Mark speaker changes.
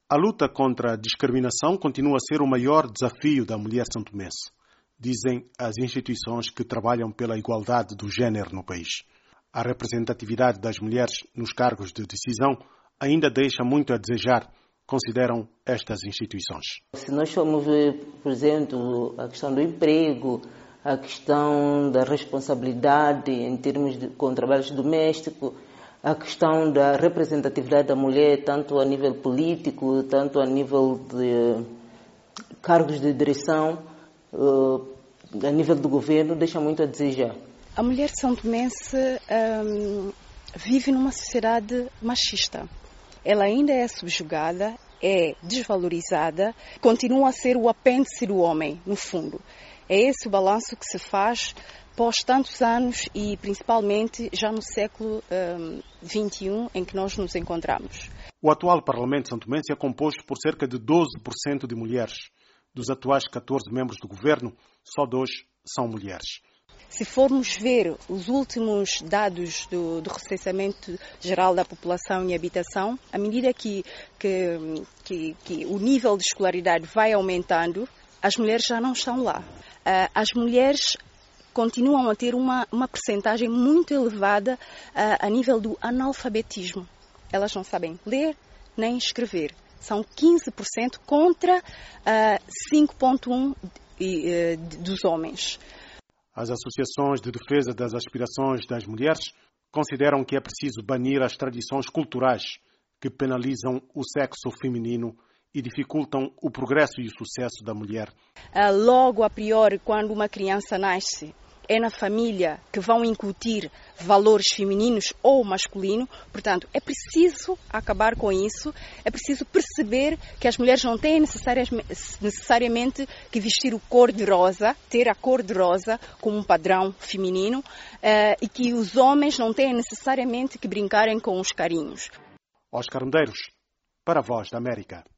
Speaker 1: A luta contra a discriminação continua a ser o maior desafio da mulher santomense, dizem as instituições que trabalham pela igualdade do género no país. A representatividade das mulheres nos cargos de decisão ainda deixa muito a desejar, consideram estas instituições.
Speaker 2: Se nós formos ver, por exemplo, a questão do emprego, a questão da responsabilidade em termos com trabalhos domésticos, a questão da representatividade da mulher, tanto a nível político, tanto a nível de cargos de direção, a nível do governo, deixa muito a desejar.
Speaker 3: A mulher santomense vive numa sociedade machista. Ela ainda é subjugada, é desvalorizada, continua a ser o apêndice do homem, no fundo. É esse o balanço que se faz após tantos anos e principalmente já no século XXI em que nós nos encontramos.
Speaker 1: O atual Parlamento santomense é composto por cerca de 12% de mulheres. Dos atuais 14 membros do governo, só 2 são mulheres.
Speaker 3: Se formos ver os últimos dados do recenseamento geral da população e habitação, à medida que o nível de escolaridade vai aumentando, as mulheres já não estão lá. As mulheres continuam a ter uma percentagem muito elevada a nível do analfabetismo. Elas não sabem ler nem escrever. São 15% contra 5,1% dos homens.
Speaker 1: As associações de defesa das aspirações das mulheres consideram que é preciso banir as tradições culturais que penalizam o sexo feminino e dificultam o progresso e o sucesso da mulher.
Speaker 3: Logo, a priori, quando uma criança nasce, é na família que vão incutir valores femininos ou masculinos. Portanto, é preciso acabar com isso. É preciso perceber que as mulheres não têm necessariamente que vestir o cor-de-rosa, ter a cor-de-rosa como um padrão feminino, e que os homens não têm necessariamente que brincarem com os carinhos.
Speaker 1: Oscar Medeiros, para a Voz da América.